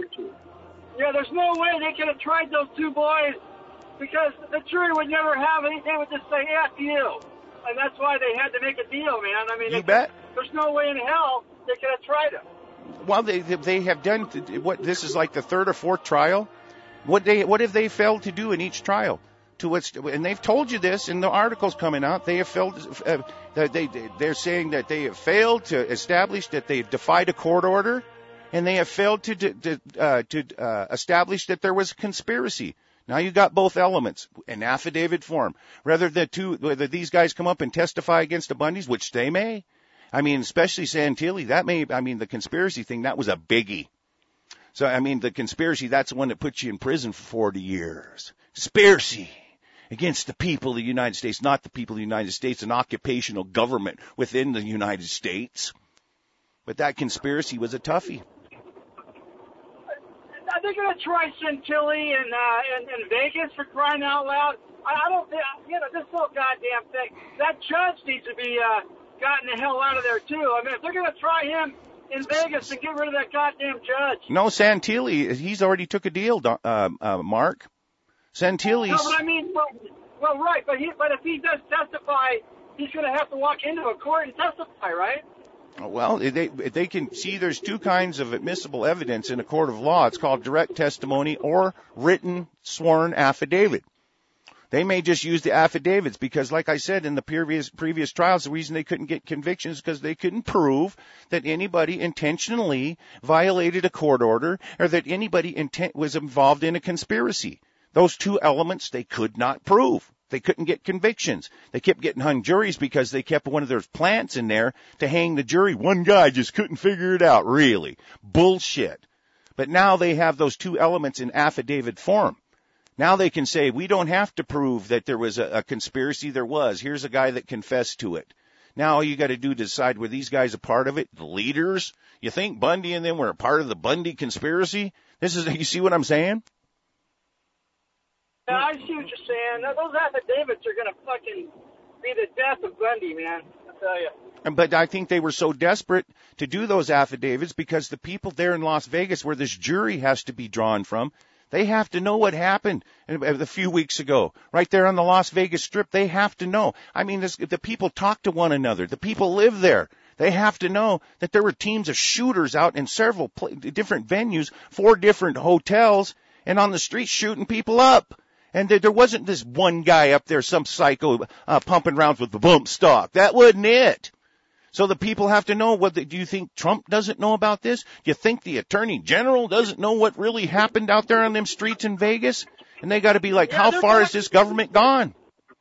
Yeah, there's no way they could have tried those two boys, because the jury would never have anything. They would just say, F you. And that's why they had to make a deal, man. I mean, you it, bet. There's no way in hell they could have tried it. Well, they they have done, what, this is like the third or fourth trial? What they what have they failed to do in each trial? To what's, and they've told you this in the articles coming out. They have failed. Uh, they they're saying that they have failed to establish that they've defied a court order, and they have failed to to uh, to uh, establish that there was a conspiracy. Now you got both elements in affidavit form. Rather than two, whether these guys come up and testify against the Bundys, which they may, I mean, especially Santilli, that may, I mean, the conspiracy thing, that was a biggie. So, I mean, the conspiracy, that's the one that puts you in prison for forty years. Conspiracy against the people of the United States, not the people of the United States, an occupational government within the United States. But that conspiracy was a toughie. Are they going to try Santilli in, uh, in, in Vegas for crying out loud? I, I don't think, you know, this whole goddamn thing, that judge needs to be uh, gotten the hell out of there, too. I mean, if they're going to try him in Vegas and get rid of that goddamn judge. No, Santilli, he's already took a deal, uh, uh, Mark. Santilli's... No, but I mean, well, well right, but he, but if he does testify, he's going to have to walk into a court and testify, right? Well, they they can see there's two kinds of admissible evidence in a court of law. It's called direct testimony or written sworn affidavit. They may just use the affidavits because, like I said, in the previous previous trials, the reason they couldn't get convictions is because they couldn't prove that anybody intentionally violated a court order or that anybody intent was involved in a conspiracy. Those two elements they could not prove. They couldn't get convictions. They kept getting hung juries because they kept one of their plants in there to hang the jury. One guy just couldn't figure it out, really. Bullshit. But now they have those two elements in affidavit form. Now they can say, we don't have to prove that there was a, a conspiracy. There was. Here's a guy that confessed to it. Now all you got to do to decide were these guys a part of it, the leaders? You think Bundy and them were a part of the Bundy conspiracy? This is, you see what I'm saying? Yeah, I see what you're saying. Those affidavits are going to fucking be the death of Bundy, man. I tell you. But I think they were so desperate to do those affidavits because the people there in Las Vegas where this jury has to be drawn from, they have to know what happened a few weeks ago. Right there on the Las Vegas Strip, they have to know. I mean, this, the people talk to one another. The people live there. They have to know that there were teams of shooters out in several pl- different venues, four different hotels, and on the streets shooting people up. And there, there wasn't this one guy up there, some psycho, uh, pumping rounds with the bump stock. That wasn't it. So the people have to know what, the, do you think Trump doesn't know about this? Do you think the Attorney General doesn't know what really happened out there on them streets in Vegas? And they got to be like, yeah, how far is this government gone?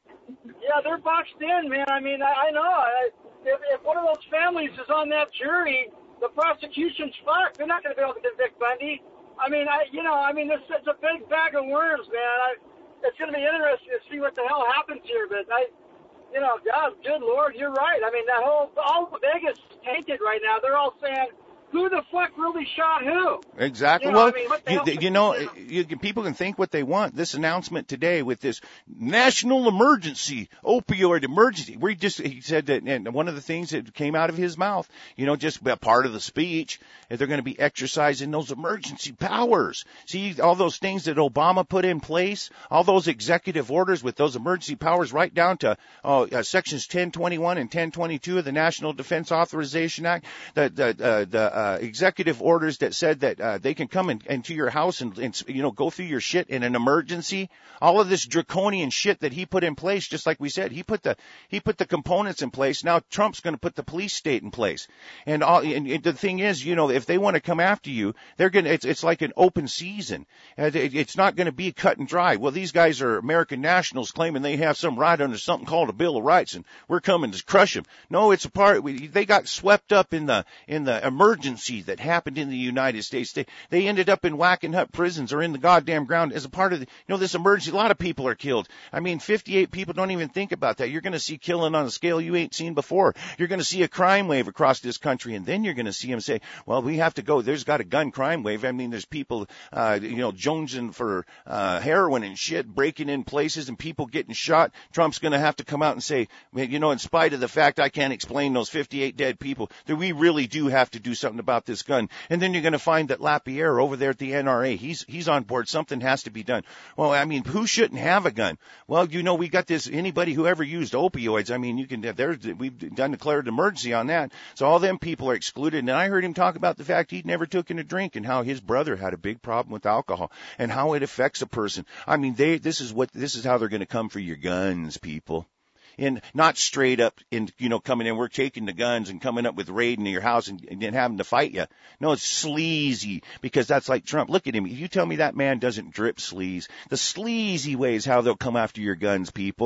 Yeah, they're boxed in, man. I mean, I, I know. I, if, if one of those families is on that jury, the prosecution's fucked. They're not going to be able to convict Bundy. I mean, I, you know, I mean, this it's a big bag of worms, man. I, it's going to be interesting to see what the hell happens here, but I. You know, God, good Lord, you're right. I mean, that whole, all Vegas is tainted right now. They're all saying, who the fuck really shot who? Exactly. You know, well, I mean, what the you, hell- you know, you, people can think what they want. This announcement today with this national emergency, opioid emergency, where he just, he said that, and one of the things that came out of his mouth, you know, just a part of the speech, is they're going to be exercising those emergency powers. See, all those things that Obama put in place, all those executive orders with those emergency powers right down to uh, uh, sections ten twenty-one and ten twenty-two of the National Defense Authorization Act, the, the, uh, the, Uh, executive orders that said that uh, they can come in, into your house and, and, you know, go through your shit in an emergency. All of this draconian shit that he put in place, just like we said, he put the he put the components in place. Now Trump's going to put the police state in place. And, all, and, and the thing is, you know, if they want to come after you, they're going to. It's, it's like an open season. It, it's not going to be cut and dry. Well, these guys are American nationals claiming they have some right under something called a Bill of Rights, and we're coming to crush them. No, it's a part. We, they got swept up in the in the emergency that happened in the United States. They they ended up in Wackenhut prisons or in the goddamn ground as a part of the, you know, this emergency. A lot of people are killed. I mean, fifty-eight people don't even think about that. You're going to see killing on a scale you ain't seen before. You're going to see a crime wave across this country, and then you're going to see them say, well, we have to go. There's got a gun crime wave. I mean, there's people, uh, you know, jonesing for uh, heroin and shit, breaking in places and people getting shot. Trump's going to have to come out and say, you know, in spite of the fact I can't explain those fifty-eight dead people, that we really do have to do something about this gun. And then you're going to find that Lapierre over there at the N R A, he's he's on board. Something has to be done. Well, I mean, who shouldn't have a gun? Well, you know, we got this, anybody who ever used opioids, I mean, you can, there's, we've done declared emergency on that. So all them people are excluded. And I heard him talk about the fact he'd never taken a drink and how his brother had a big problem with alcohol and how it affects a person. I mean, they, this is what, this is how they're going to come for your guns, people. And not straight up in, you know, coming in, we're taking the guns and coming up with raiding your house and, and then having to fight you. No, it's sleazy, because that's like Trump. Look at him. You tell me that man doesn't drip sleaze. The sleazy way is how they'll come after your guns, people.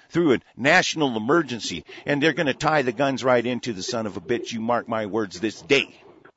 through a national emergency, and they're going to tie the guns right into the son of a bitch. You mark my words this day.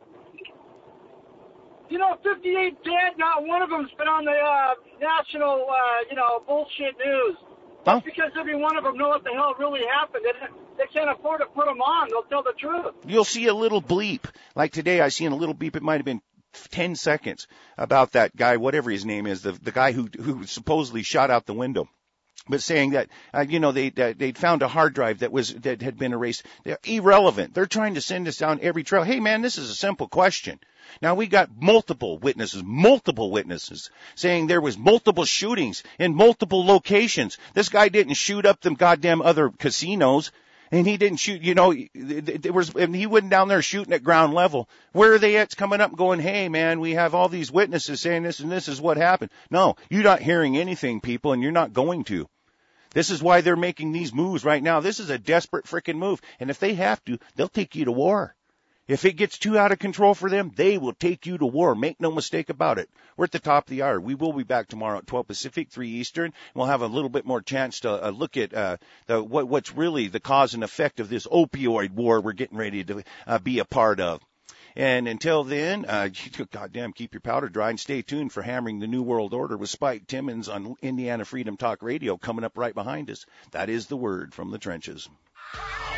You know, fifty-eight dead, not one of them's been on the uh, national, uh, you know, bullshit news. That's huh? Because every one of them know what the hell really happened. They, they can't afford to put them on. They'll tell the truth. You'll see a little bleep. Like today, I seen a little bleep. It might have been ten seconds about that guy, whatever his name is, the the guy who who supposedly shot out the window. But saying that, uh, you know, they uh, they'd found a hard drive that was that had been erased. They're irrelevant. They're trying to send us down every trail. Hey, man, this is a simple question. Now, we got multiple witnesses, multiple witnesses saying there was multiple shootings in multiple locations. This guy didn't shoot up them goddamn other casinos, and he didn't shoot, you know, there was, and he went down there shooting at ground level. Where are they at coming up and going, hey, man, we have all these witnesses saying this and this is what happened. No, you're not hearing anything, people, and you're not going to. This is why they're making these moves right now. This is a desperate freaking move. And if they have to, they'll take you to war. If it gets too out of control for them, they will take you to war. Make no mistake about it. We're at the top of the hour. We will be back tomorrow at twelve Pacific, three Eastern. We'll have a little bit more chance to uh, look at uh, the, what, what's really the cause and effect of this opioid war we're getting ready to uh, be a part of. And until then, uh, goddamn, keep your powder dry and stay tuned for Hammering the New World Order with Spike Timmons on Indiana Freedom Talk Radio coming up right behind us. That is the word from the trenches.